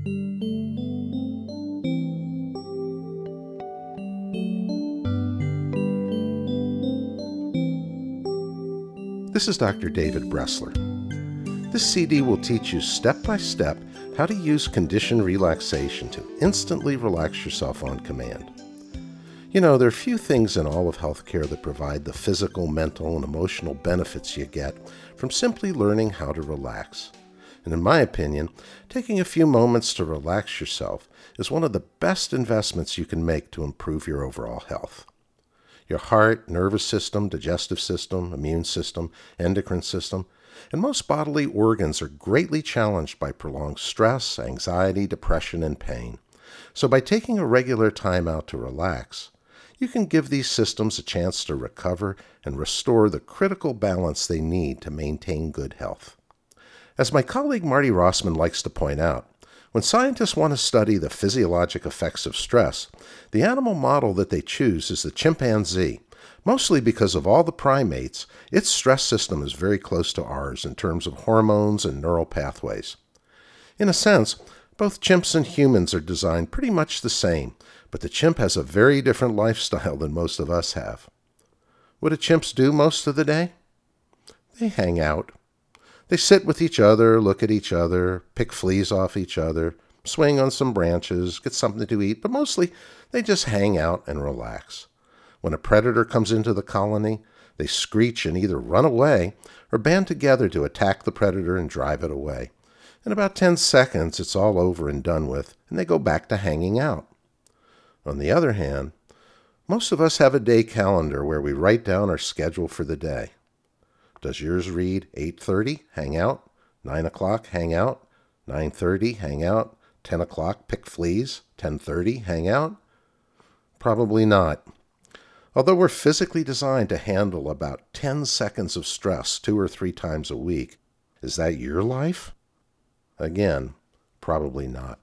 This is Dr. David Bressler. This CD will teach you step by step how to use conditioned relaxation to instantly relax yourself on command. You know, there are few things in all of healthcare that provide the physical, mental, and emotional benefits you get from simply learning how to relax. And in my opinion, taking a few moments to relax yourself is one of the best investments you can make to improve your overall health. Your heart, nervous system, digestive system, immune system, endocrine system, and most bodily organs are greatly challenged by prolonged stress, anxiety, depression, and pain. So by taking a regular time out to relax, you can give these systems a chance to recover and restore the critical balance they need to maintain good health. As my colleague Marty Rossman likes to point out, when scientists want to study the physiologic effects of stress, the animal model that they choose is the chimpanzee, mostly because of all the primates. Its stress system is very close to ours in terms of hormones and neural pathways. In a sense, both chimps and humans are designed pretty much the same, but the chimp has a very different lifestyle than most of us have. What do chimps do most of the day? They hang out. They sit with each other, look at each other, pick fleas off each other, swing on some branches, get something to eat, but mostly they just hang out and relax. When a predator comes into the colony, they screech and either run away or band together to attack the predator and drive it away. In about 10 seconds, it's all over and done with, and they go back to hanging out. On the other hand, most of us have a day calendar where we write down our schedule for the day. Does yours read 8:30, hang out, 9 o'clock, hang out, 9:30, hang out, 10 o'clock, pick fleas, 10:30, hang out? Probably not. Although we're physically designed to handle about 10 seconds of stress 2 or 3 times a week, is that your life? Again, probably not.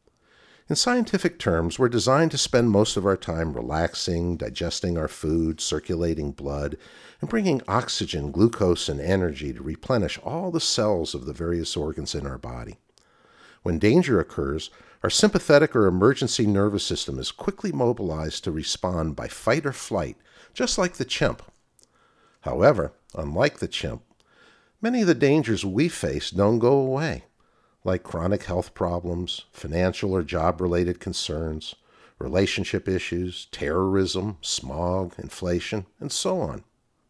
In scientific terms, we're designed to spend most of our time relaxing, digesting our food, circulating blood, and bringing oxygen, glucose, and energy to replenish all the cells of the various organs in our body. When danger occurs, our sympathetic or emergency nervous system is quickly mobilized to respond by fight or flight, just like the chimp. However, unlike the chimp, many of the dangers we face don't go away, like chronic health problems, financial or job-related concerns, relationship issues, terrorism, smog, inflation, and so on.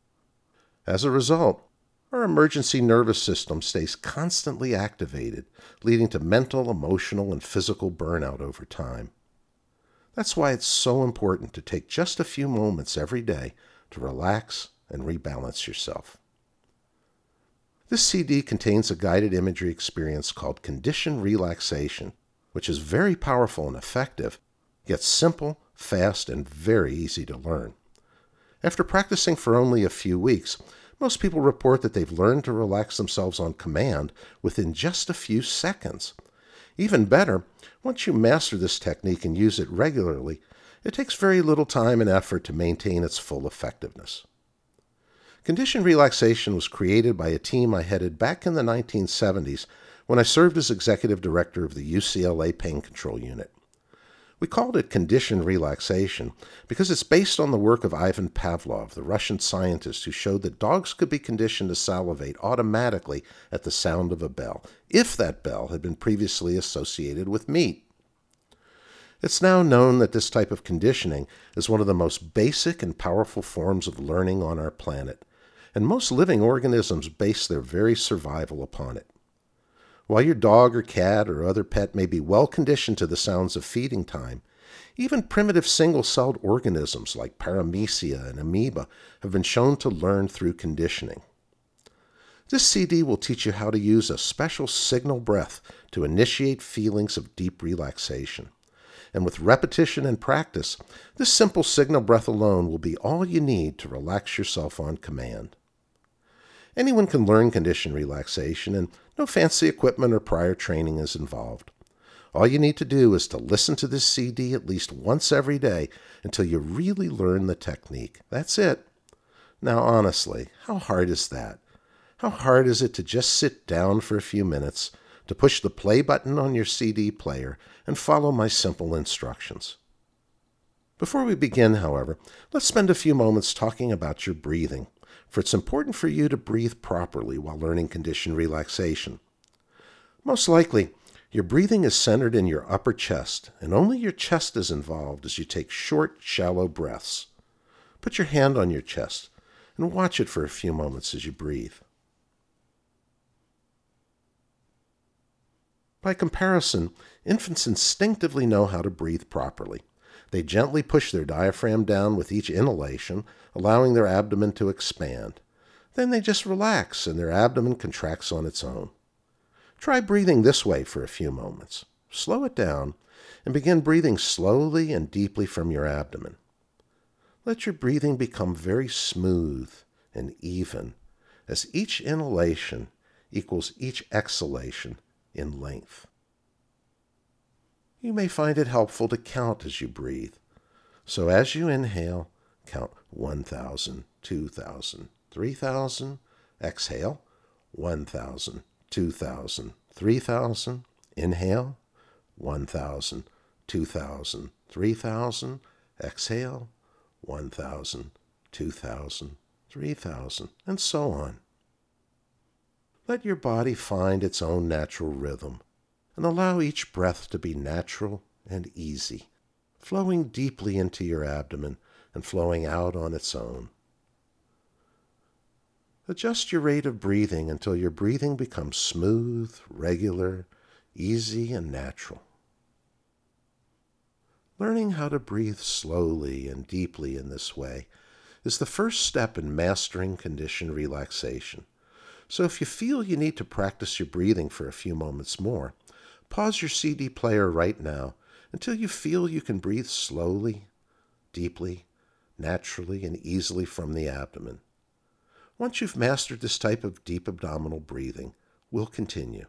As a result, our emergency nervous system stays constantly activated, leading to mental, emotional, and physical burnout over time. That's why it's so important to take just a few moments every day to relax and rebalance yourself. This CD contains a guided imagery experience called Conditioned Relaxation, which is very powerful and effective, yet simple, fast, and very easy to learn. After practicing for only a few weeks, most people report that they've learned to relax themselves on command within just a few seconds. Even better, once you master this technique and use it regularly, it takes very little time and effort to maintain its full effectiveness. Conditioned relaxation was created by a team I headed back in the 1970s when I served as executive director of the UCLA Pain Control Unit. We called it conditioned relaxation because it's based on the work of Ivan Pavlov, the Russian scientist who showed that dogs could be conditioned to salivate automatically at the sound of a bell, if that bell had been previously associated with meat. It's now known that this type of conditioning is one of the most basic and powerful forms of learning on our planet, and most living organisms base their very survival upon it. While your dog or cat or other pet may be well conditioned to the sounds of feeding time, even primitive single-celled organisms like paramecia and amoeba have been shown to learn through conditioning. This CD will teach you how to use a special signal breath to initiate feelings of deep relaxation. And with repetition and practice, this simple signal breath alone will be all you need to relax yourself on command. Anyone can learn conditioned relaxation, and no fancy equipment or prior training is involved. All you need to do is to listen to this CD at least once every day until you really learn the technique. That's it. Now, honestly, how hard is that? How hard is it to just sit down for a few minutes, to push the play button on your CD player and follow my simple instructions. Before we begin, however, let's spend a few moments talking about your breathing, for it's important for you to breathe properly while learning conditioned relaxation. Most likely, your breathing is centered in your upper chest, and only your chest is involved as you take short, shallow breaths. Put your hand on your chest and watch it for a few moments as you breathe. By comparison, infants instinctively know how to breathe properly. They gently push their diaphragm down with each inhalation, allowing their abdomen to expand. Then they just relax and their abdomen contracts on its own. Try breathing this way for a few moments. Slow it down and begin breathing slowly and deeply from your abdomen. Let your breathing become very smooth and even as each inhalation equals each exhalation in length. You may find it helpful to count as you breathe. So as you inhale, count 1,000, 2,000, 3,000. Exhale, 1,000, 2,000, 3,000. Inhale, 1,000, 2,000, 3,000. Exhale, 1,000, 2,000, 3,000, and so on. Let your body find its own natural rhythm, and allow each breath to be natural and easy, flowing deeply into your abdomen and flowing out on its own. Adjust your rate of breathing until your breathing becomes smooth, regular, easy, and natural. Learning how to breathe slowly and deeply in this way is the first step in mastering conditioned relaxation. So if you feel you need to practice your breathing for a few moments more, pause your CD player right now until you feel you can breathe slowly, deeply, naturally, and easily from the abdomen. Once you've mastered this type of deep abdominal breathing, we'll continue.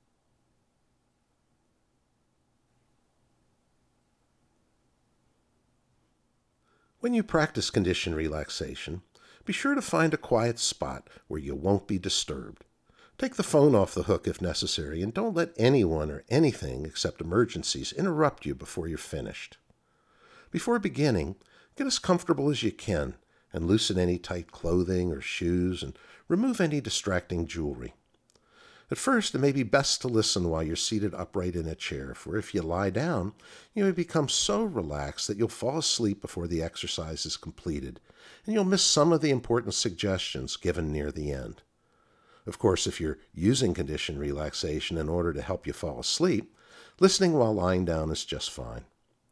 When you practice conditioned relaxation, be sure to find a quiet spot where you won't be disturbed. Take the phone off the hook if necessary, and don't let anyone or anything except emergencies interrupt you before you're finished. Before beginning, get as comfortable as you can and loosen any tight clothing or shoes and remove any distracting jewelry. At first, it may be best to listen while you're seated upright in a chair, for if you lie down, you may become so relaxed that you'll fall asleep before the exercise is completed, and you'll miss some of the important suggestions given near the end. Of course, if you're using conditioned relaxation in order to help you fall asleep, listening while lying down is just fine.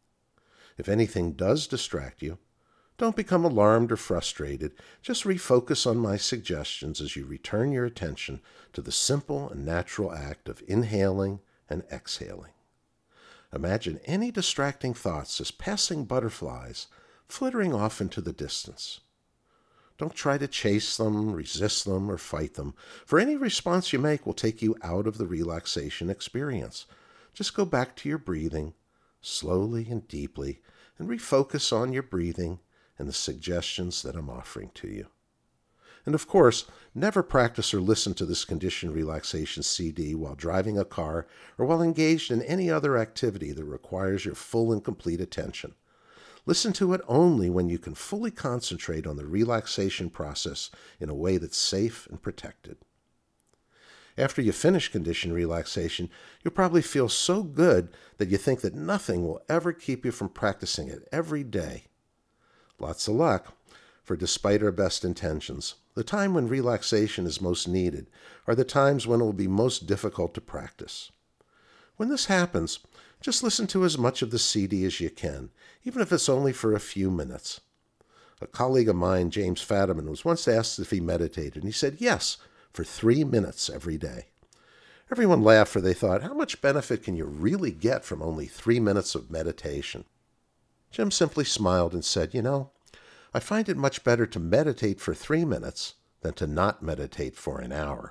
If anything does distract you, don't become alarmed or frustrated. Just refocus on my suggestions as you return your attention to the simple and natural act of inhaling and exhaling. Imagine any distracting thoughts as passing butterflies flittering off into the distance. Don't try to chase them, resist them, or fight them, for any response you make will take you out of the relaxation experience. Just go back to your breathing, slowly and deeply, and refocus on your breathing and the suggestions that I'm offering to you. And of course, never practice or listen to this conditioned relaxation CD while driving a car or while engaged in any other activity that requires your full and complete attention. Listen to it only when you can fully concentrate on the relaxation process in a way that's safe and protected. After you finish conditioned relaxation, you'll probably feel so good that you think that nothing will ever keep you from practicing it every day. Lots of luck, for despite our best intentions, the time when relaxation is most needed are the times when it will be most difficult to practice. When this happens, just listen to as much of the CD as you can, even if it's only for a few minutes. A colleague of mine, James Fadiman, was once asked if he meditated, and he said yes, for 3 minutes every day. Everyone laughed, for they thought, how much benefit can you really get from only 3 minutes of meditation? Jim simply smiled and said, I find it much better to meditate for 3 minutes than to not meditate for an hour.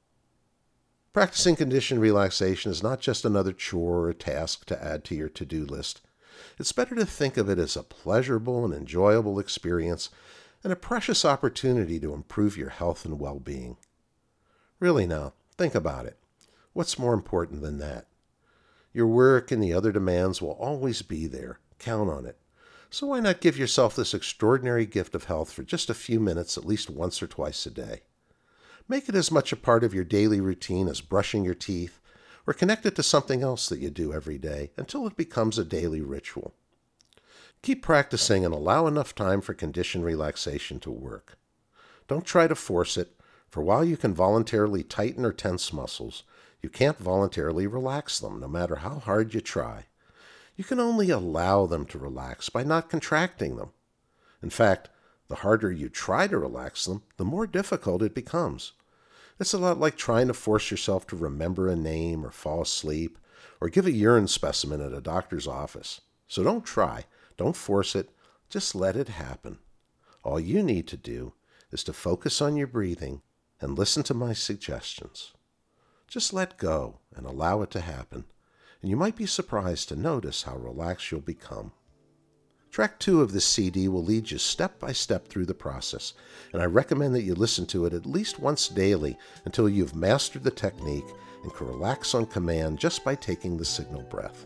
Practicing conditioned relaxation is not just another chore or task to add to your to-do list. It's better to think of it as a pleasurable and enjoyable experience and a precious opportunity to improve your health and well-being. Really now, think about it. What's more important than that? Your work and the other demands will always be there. Count on it. So why not give yourself this extraordinary gift of health for just a few minutes at least once or twice a day? Make it as much a part of your daily routine as brushing your teeth, or connect it to something else that you do every day until it becomes a daily ritual. Keep practicing and allow enough time for conditioned relaxation to work. Don't try to force it, for while you can voluntarily tighten or tense muscles, you can't voluntarily relax them, no matter how hard you try. You can only allow them to relax by not contracting them. In fact, the harder you try to relax them, the more difficult it becomes. It's a lot like trying to force yourself to remember a name or fall asleep or give a urine specimen at a doctor's office. So don't try, don't force it, just let it happen. All you need to do is to focus on your breathing and listen to my suggestions. Just let go and allow it to happen, and you might be surprised to notice how relaxed you'll become. Track 2 of this CD will lead you step by step through the process, and I recommend that you listen to it at least once daily until you've mastered the technique and can relax on command just by taking the signal breath.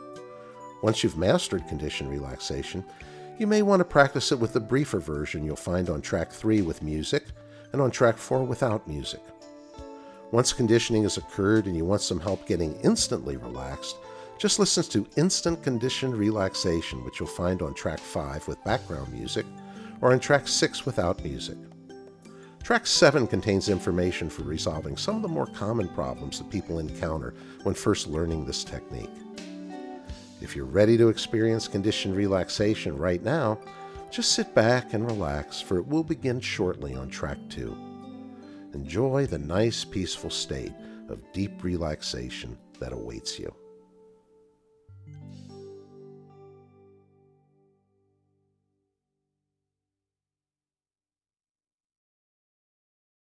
Once you've mastered conditioned relaxation, you may want to practice it with the briefer version you'll find on track 3 with music and on track 4 without music. Once conditioning has occurred and you want some help getting instantly relaxed, just listen to Instant Conditioned Relaxation, which you'll find on track 5 with background music, or on track 6 without music. Track 7 contains information for resolving some of the more common problems that people encounter when first learning this technique. If you're ready to experience conditioned relaxation right now, just sit back and relax, for it will begin shortly on track 2. Enjoy the nice, peaceful state of deep relaxation that awaits you.